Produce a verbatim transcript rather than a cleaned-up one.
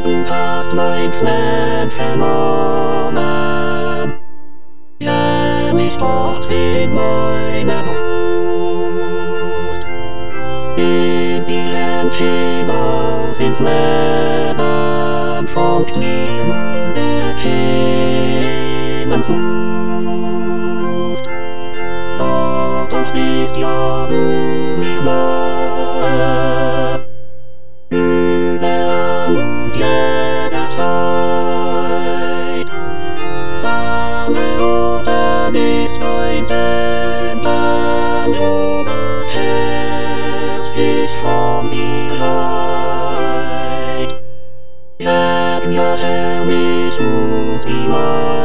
du hast mein Fleck vernommen. Seh mich dort in meine Brust, in die Land hinaus ins Leben, folgt mir nun des Himmels Lust. Doch, doch bist ja du mir nahe, überall und jederzeit. Deine Roten ist mein Denken, wo das Herz sich von dir reiht. Sag mir, Herr, mich ruft die Macht.